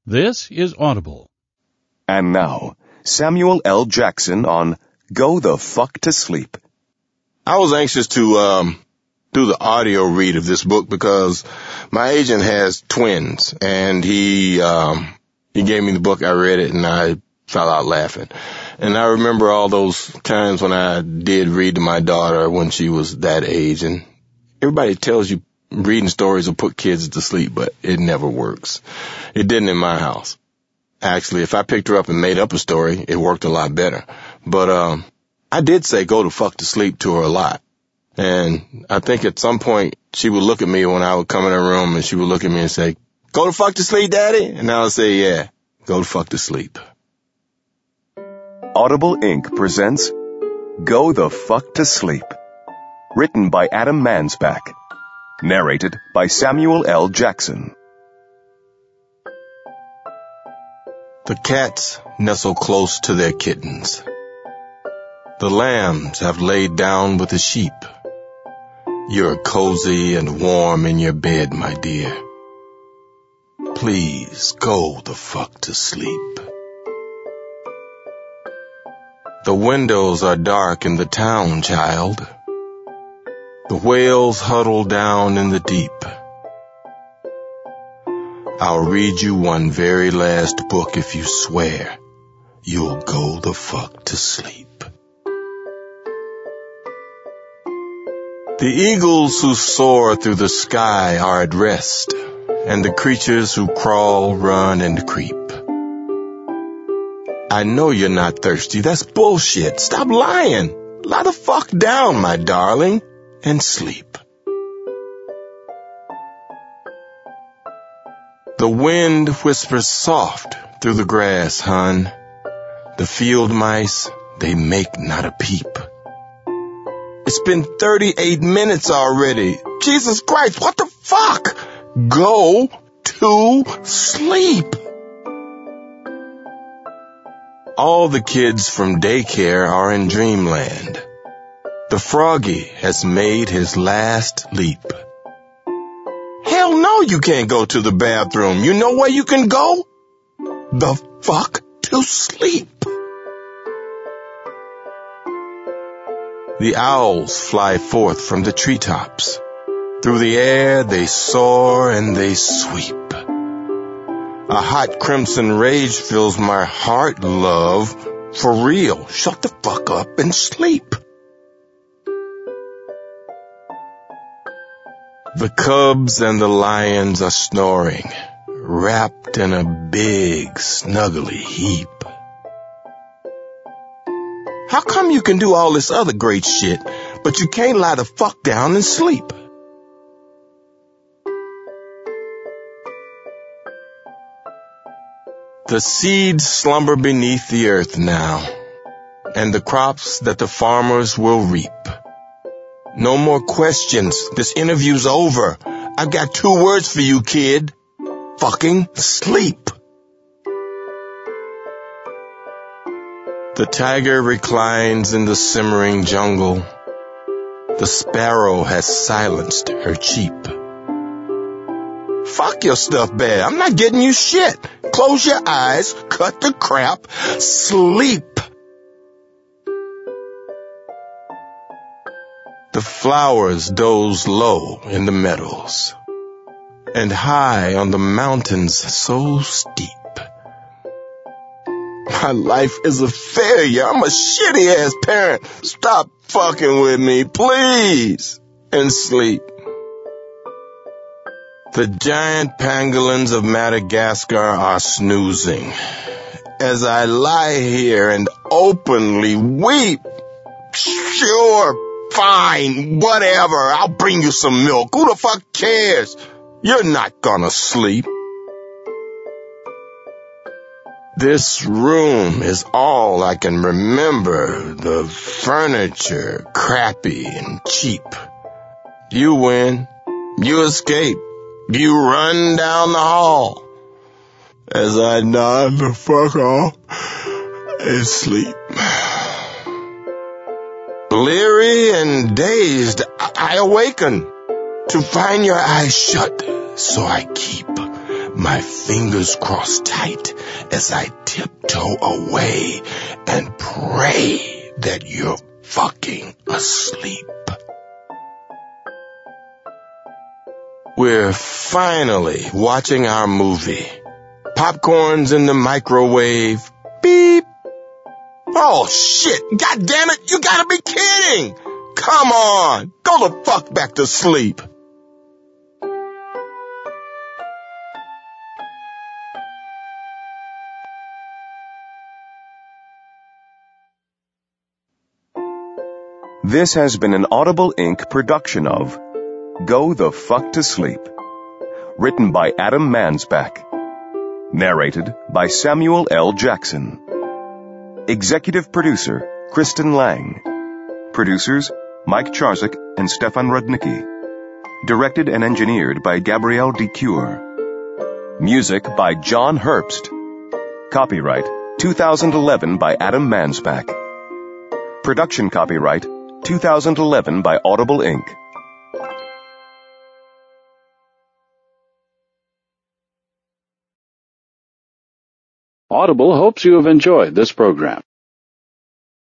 This is Audible. And now, Samuel L. Jackson on Go the Fuck to Sleep. I was anxious to do the audio read of this book because my agent has twins, and he gave me the book. I read it, and I fell out laughing. And I remember all those times when I did read to my daughter when she was that age, and everybody tells you reading stories will put kids to sleep, but it never works. It didn't in my house. Actually, if I picked her up and made up a story, it worked a lot better. But I did say go the fuck to sleep to her a lot. And I think at some point she would look at me when I would come in her room, and she would look at me and say, "Go the fuck to sleep, Daddy?" And I would say, "Yeah, go the fuck to sleep." Audible Inc. presents Go the Fuck to Sleep. Written by Adam Mansbach. Narrated by Samuel L. Jackson. The cats nestle close to their kittens. The lambs have laid down with the sheep. You're cozy and warm in your bed, my dear. Please go the fuck to sleep. The windows are dark in the town, child. The whales huddle down in the deep. I'll read you one very last book if you swear you'll go the fuck to sleep. The eagles who soar through the sky are at rest, and the creatures who crawl, run, and creep. I know you're not thirsty. That's bullshit. Stop lying. Lie the fuck down, my darling, and sleep. The wind whispers soft through the grass, hun. The field mice, they make not a peep. It's been 38 minutes already. Jesus Christ, what the fuck? Go to sleep. All the kids from daycare are in dreamland. The froggy has made his last leap. Hell no, you can't go to the bathroom. You know where you can go? The fuck to sleep. The owls fly forth from the treetops. Through the air they soar and they sweep. A hot crimson rage fills my heart, love. For real, shut the fuck up and sleep. The cubs and the lions are snoring, wrapped in a big, snuggly heap. How come you can do all this other great shit, but you can't lie the fuck down and sleep? The seeds slumber beneath the earth now, and the crops that the farmers will reap. No more questions. This interview's over. I've got 2 words for you, kid. Fucking sleep. The tiger reclines in the simmering jungle. The sparrow has silenced her cheep. Fuck your stuff, bad. I'm not getting you shit. Close your eyes, cut the crap, sleep. The flowers doze low in the meadows, and high on the mountains so steep. My life is a failure. I'm a shitty-ass parent. Stop fucking with me, please, and sleep. The giant pangolins of Madagascar are snoozing as I lie here and openly weep. Sure, fine, whatever. I'll bring you some milk. Who the fuck cares? You're not gonna sleep. This room is all I can remember. The furniture, crappy and cheap. You win. You escape. You run down the hall. As I nod the fuck off and sleep. Bleary and dazed, I awaken to find your eyes shut, so I keep my fingers crossed tight as I tiptoe away and pray that you're fucking asleep. We're finally watching our movie. Popcorn's in the microwave. Beep. Oh shit, god damn it, you gotta be kidding! Come on, go the fuck back to sleep. This has been an Audible Inc. production of Go the Fuck to Sleep. Written by Adam Mansbach. Narrated by Samuel L. Jackson. Executive producer, Kristen Lang. Producers, Mike Charzik and Stefan Rudnicki. Directed and engineered by Gabrielle DeCure. Music by John Herbst. Copyright 2011 by Adam Mansbach. Production copyright 2011 by Audible Inc. Audible hopes you have enjoyed this program.